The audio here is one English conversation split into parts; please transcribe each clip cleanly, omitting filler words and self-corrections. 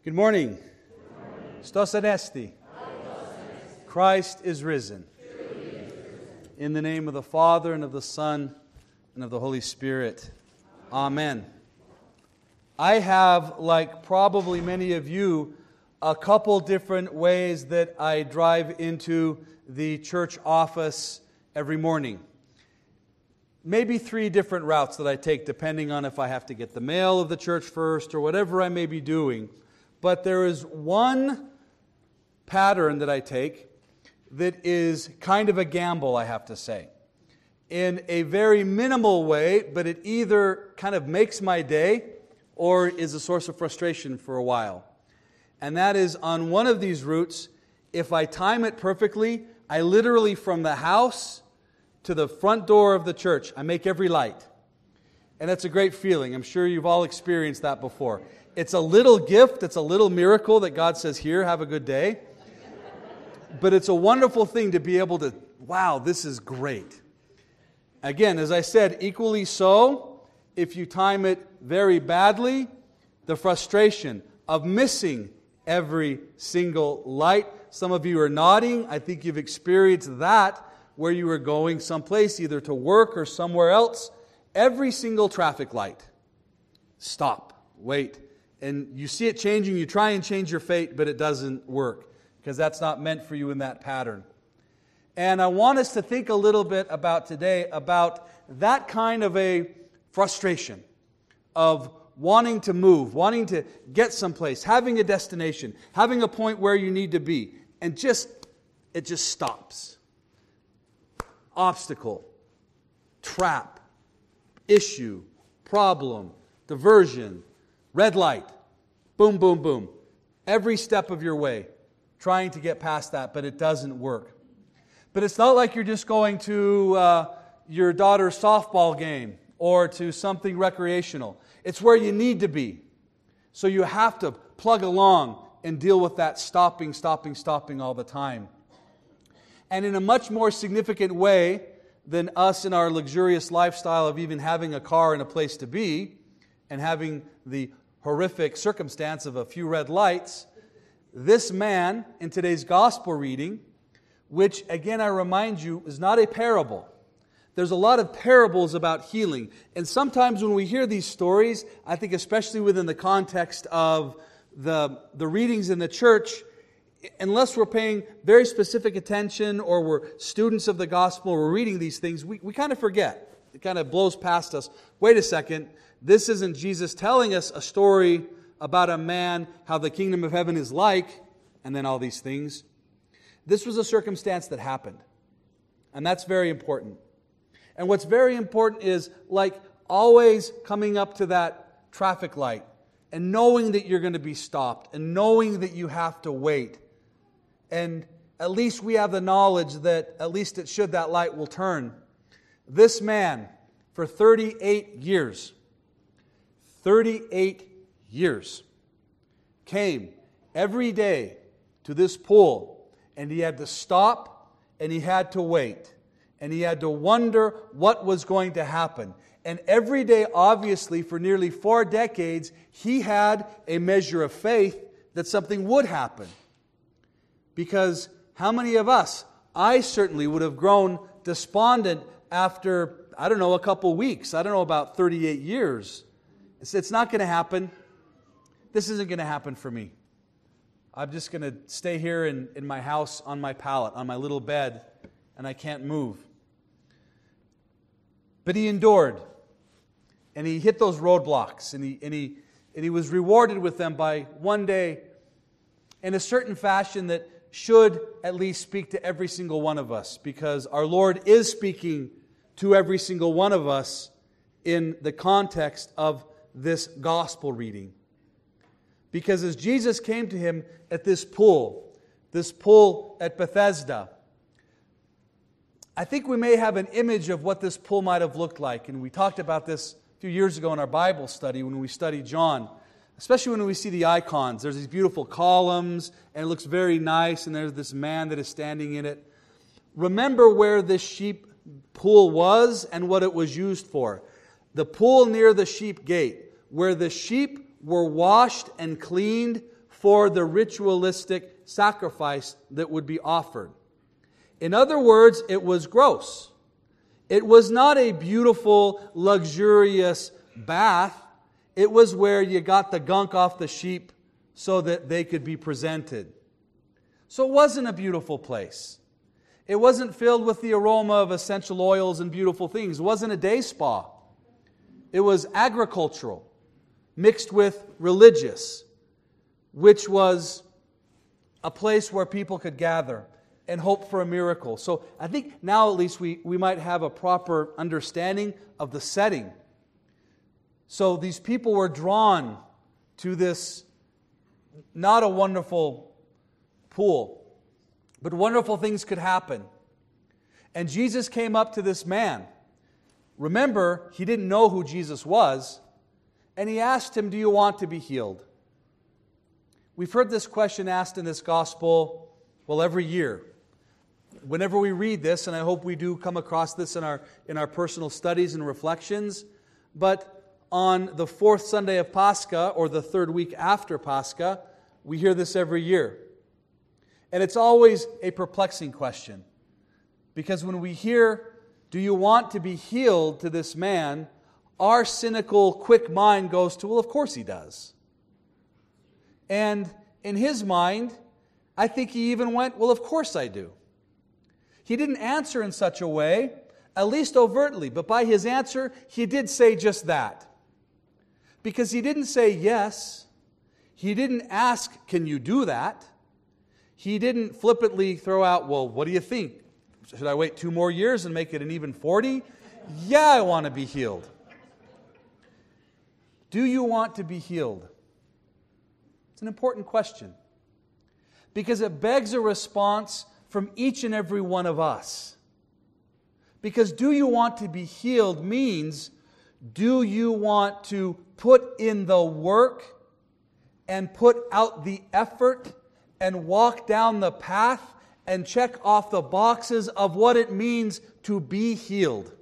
Good morning. Stos anesti. Christ is risen. In the name of the Father, and of the Son, and of the Holy Spirit. Amen. I have, like probably many of you, a couple different ways that I drive into the church office every morning. Maybe 3 different routes that I take, depending on if I have to get the mail of the church first or whatever I may be doing. But there is one pattern that I take that is kind of a gamble, I have to say. In a very minimal way, but it either kind of makes my day or is a source of frustration for a while. And that is, on one of these routes, if I time it perfectly, I literally, from the house to the front door of the church, I make every light. And that's a great feeling. I'm sure you've all experienced that before. It's a little gift, it's a little miracle that God says, here, have a good day. But it's a wonderful thing to be able to, wow, this is great. Again, as I said, equally so, if you time it very badly, the frustration of missing every single light. Some of you are nodding. I think you've experienced that where you were going someplace, either to work or somewhere else. Every single traffic light. Stop. Wait. And you see it changing, you try and change your fate, but it doesn't work because that's not meant for you in that pattern. And I want us to think a little bit about today about that kind of a frustration of wanting to move, wanting to get someplace, having a destination, having a point where you need to be, and it just stops. Obstacle, trap, issue, problem, diversion, red light, boom, boom, boom. Every step of your way, trying to get past that, but it doesn't work. But it's not like you're just going to your daughter's softball game or to something recreational. It's where you need to be. So you have to plug along and deal with that stopping all the time. And in a much more significant way than us in our luxurious lifestyle of even having a car and a place to be and having the horrific circumstance of a few red lights, this man in today's gospel reading, which again I remind you is not a parable. There's a lot of parables about healing. And sometimes when we hear these stories, I think especially within the context of the readings in the church, unless we're paying very specific attention or we're students of the gospel, we're reading these things, we kind of forget. It kind of blows past us. Wait a second. This isn't Jesus telling us a story about a man, how the kingdom of heaven is like, and then all these things. This was a circumstance that happened. And that's very important. And what's very important is, like always coming up to that traffic light and knowing that you're going to be stopped and knowing that you have to wait. And at least we have the knowledge that at least it should that light will turn. This man, for 38 years, came every day to this pool, and he had to stop, and he had to wait, and he had to wonder what was going to happen. And every day, obviously, for nearly 4 decades, he had a measure of faith that something would happen. Because how many of us, I certainly would have grown despondent after, a couple weeks. About 38 years. It's not going to happen. This isn't going to happen for me. I'm just going to stay here in my house on my pallet, on my little bed, and I can't move. But he endured, and he hit those roadblocks, and he was rewarded with them by one day in a certain fashion that should at least speak to every single one of us, because our Lord is speaking to every single one of us in the context of this gospel reading. Because as Jesus came to him at this pool at Bethesda, I think we may have an image of what this pool might have looked like. And we talked about this a few years ago in our Bible study when we studied John. Especially when we see the icons. There's these beautiful columns, and it looks very nice, and there's this man that is standing in it. Remember where this sheep pool was and what it was used for. The pool near the sheep gate, where the sheep were washed and cleaned for the ritualistic sacrifice that would be offered. In other words, it was gross. It was not a beautiful, luxurious bath. It was where you got the gunk off the sheep so that they could be presented. So it wasn't a beautiful place. It wasn't filled with the aroma of essential oils and beautiful things. It wasn't a day spa. It was agricultural, mixed with religious, which was a place where people could gather and hope for a miracle. So I think now at least we might have a proper understanding of the setting. So these people were drawn to this, not a wonderful pool, but wonderful things could happen. And Jesus came up to this man. Remember, he didn't know who Jesus was, and he asked him, "Do you want to be healed?" We've heard this question asked in this gospel, every year. Whenever we read this, and I hope we do come across this in our personal studies and reflections, but on the fourth Sunday of Pascha, or the third week after Pascha, we hear this every year. And it's always a perplexing question. Because when we hear, "Do you want to be healed?" to this man, our cynical, quick mind goes to, of course he does. And in his mind, I think he even went, of course I do. He didn't answer in such a way, at least overtly, but by his answer, he did say just that. Because he didn't say yes. He didn't ask, "Can you do that?" He didn't flippantly throw out, "What do you think? Should I wait 2 more years and make it an even 40? Yeah, I want to be healed." Do you want to be healed? It's an important question. Because it begs a response from each and every one of us. Because do you want to be healed means, do you want to put in the work and put out the effort and walk down the path and check off the boxes of what it means to be healed?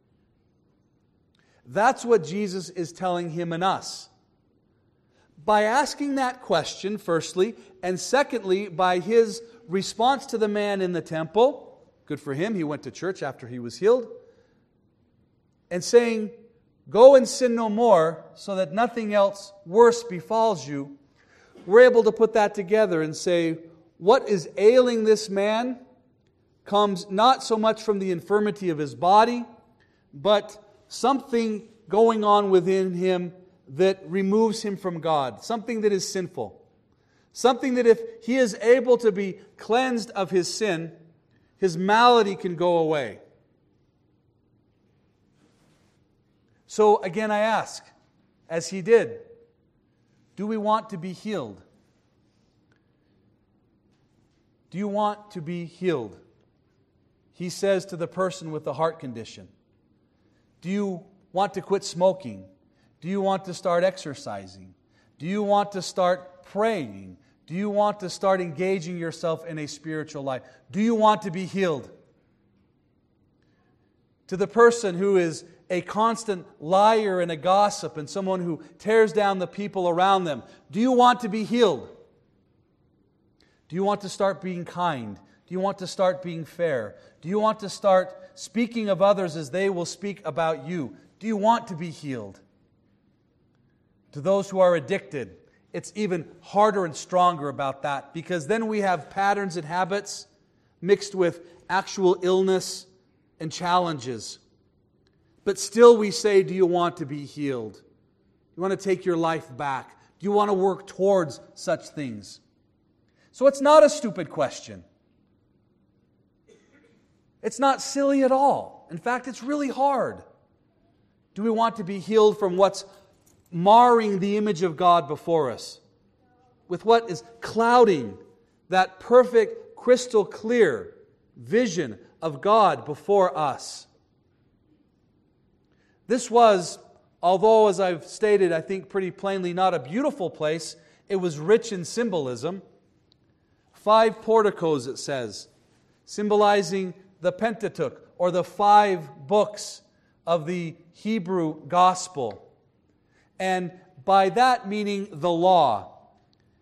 That's what Jesus is telling him and us. By asking that question, firstly, and secondly, by his response to the man in the temple, good for him, he went to church after he was healed, and saying, "Go and sin no more, so that nothing else worse befalls you," we're able to put that together and say, what is ailing this man comes not so much from the infirmity of his body, but something going on within him that removes him from God, something that is sinful. Something that if he is able to be cleansed of his sin, his malady can go away. So again I ask, as he did, do we want to be healed? Do you want to be healed? He says to the person with the heart condition, do you want to quit smoking? Do you want to start exercising? Do you want to start praying? Do you want to start engaging yourself in a spiritual life? Do you want to be healed? To the person who is a constant liar and a gossip and someone who tears down the people around them, do you want to be healed? Do you want to start being kind? Do you want to start being fair? Do you want to start speaking of others as they will speak about you? Do you want to be healed? To those who are addicted, it's even harder and stronger about that, because then we have patterns and habits mixed with actual illness and challenges. But still we say, do you want to be healed? Do you want to take your life back? Do you want to work towards such things? So it's not a stupid question. It's not silly at all. In fact, it's really hard. Do we want to be healed from what's marring the image of God before us? With what is clouding that perfect, crystal clear vision of God before us? This was, although as I've stated, I think pretty plainly, not a beautiful place, it was rich in symbolism. 5 porticos, it says, symbolizing the Pentateuch, or the 5 books of the Hebrew gospel. And by that meaning the law.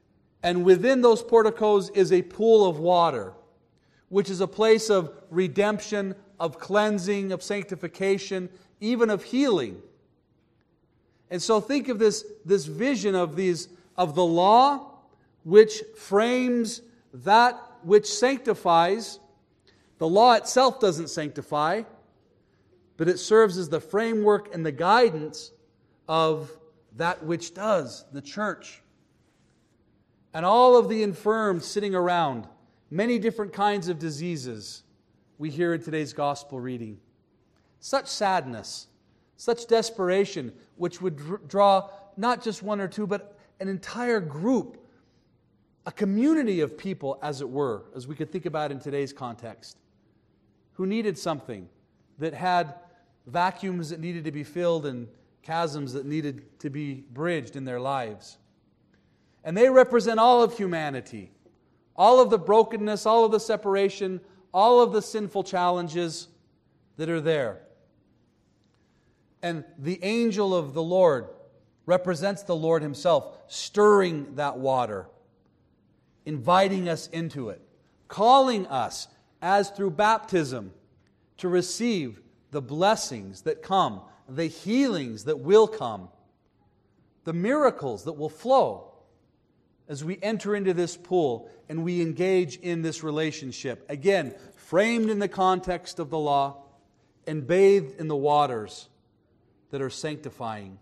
And within those porticos is a pool of water, which is a place of redemption, of cleansing, of sanctification, even of healing. And so think of this vision of the law, which frames that which sanctifies. The law itself doesn't sanctify, but it serves as the framework and the guidance of that which does, the church. And all of the infirm sitting around, many different kinds of diseases we hear in today's gospel reading. Such sadness, such desperation, which would draw not just one or two, but an entire group, a community of people, as it were, as we could think about in today's context, who needed something, that had vacuums that needed to be filled and chasms that needed to be bridged in their lives. And they represent all of humanity, all of the brokenness, all of the separation, all of the sinful challenges that are there. And the angel of the Lord represents the Lord Himself, stirring that water, inviting us into it, calling us, as through baptism, to receive the blessings that come, the healings that will come, the miracles that will flow as we enter into this pool and we engage in this relationship. Again, framed in the context of the law and bathed in the waters that are sanctifying.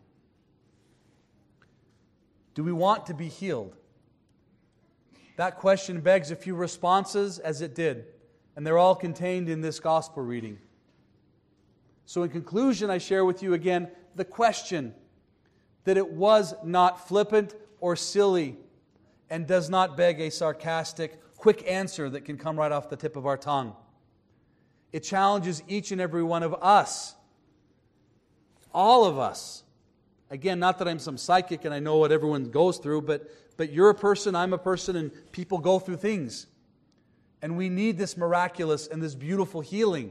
Do we want to be healed? That question begs a few responses, as it did, and they're all contained in this gospel reading. So in conclusion, I share with you again the question that it was not flippant or silly and does not beg a sarcastic, quick answer that can come right off the tip of our tongue. It challenges each and every one of us, all of us. Again, not that I'm some psychic and I know what everyone goes through, but you're a person, I'm a person, and people go through things. And we need this miraculous and this beautiful healing.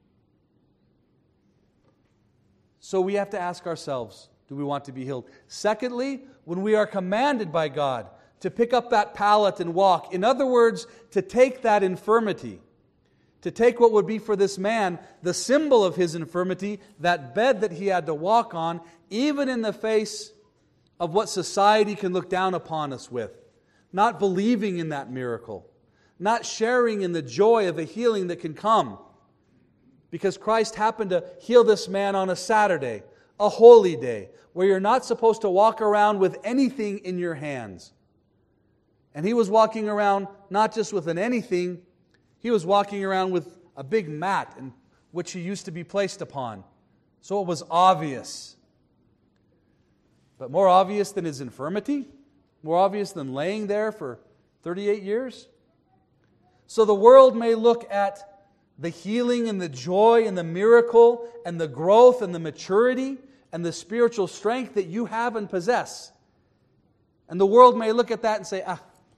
So we have to ask ourselves, do we want to be healed? Secondly, when we are commanded by God to pick up that pallet and walk, in other words, to take that infirmity, to take what would be for this man the symbol of his infirmity, that bed that he had to walk on, even in the face of what society can look down upon us with, not believing in that miracle, not sharing in the joy of a healing that can come. Because Christ happened to heal this man on a Saturday, a holy day, where you're not supposed to walk around with anything in your hands. And He was walking around not just with an anything, He was walking around with a big mat in which He used to be placed upon. So it was obvious. But more obvious than His infirmity? More obvious than laying there for 38 years? So the world may look at the healing and the joy and the miracle and the growth and the maturity and the spiritual strength that you have and possess. And the world may look at that and say,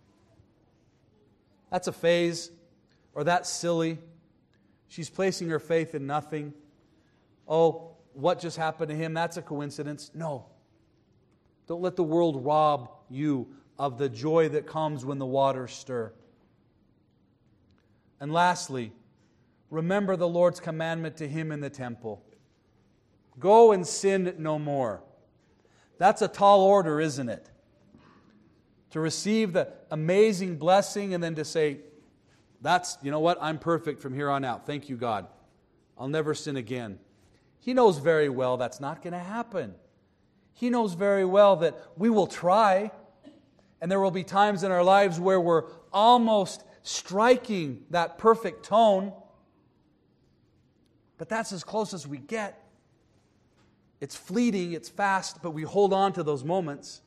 that's a phase, or that's silly. She's placing her faith in nothing. Oh, what just happened to him? That's a coincidence. No. Don't let the world rob you of the joy that comes when the waters stir. And lastly, remember the Lord's commandment to him in the temple. Go and sin no more. That's a tall order, isn't it? To receive the amazing blessing and then to say, you know what, I'm perfect from here on out. Thank you, God. I'll never sin again. He knows very well that's not going to happen. He knows very well that we will try, and there will be times in our lives where we're almost striking that perfect tone, but that's as close as we get. It's fleeting, it's fast, but we hold on to those moments.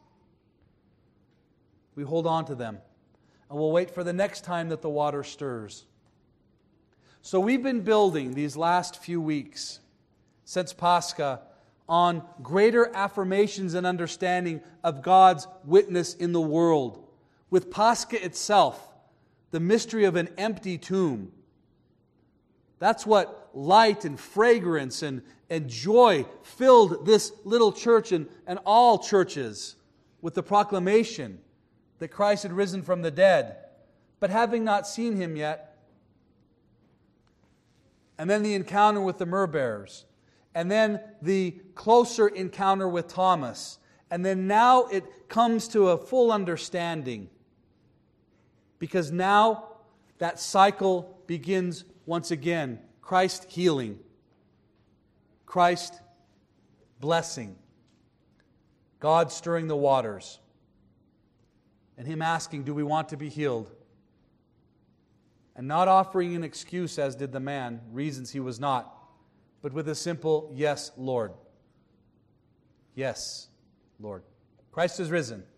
We hold on to them. And we'll wait for the next time that the water stirs. So we've been building these last few weeks, since Pascha, on greater affirmations and understanding of God's witness in the world. With Pascha itself, the mystery of an empty tomb. That's what light and fragrance and joy filled this little church and all churches with the proclamation that Christ had risen from the dead, but having not seen him yet. And then the encounter with the myrrh bearers. And then the closer encounter with Thomas. And then now it comes to a full understanding. Because now that cycle begins once again. Christ healing. Christ blessing. God stirring the waters. And Him asking, do we want to be healed? And not offering an excuse as did the man, reasons he was not, but with a simple, yes, Lord. Yes, Lord. Christ is risen.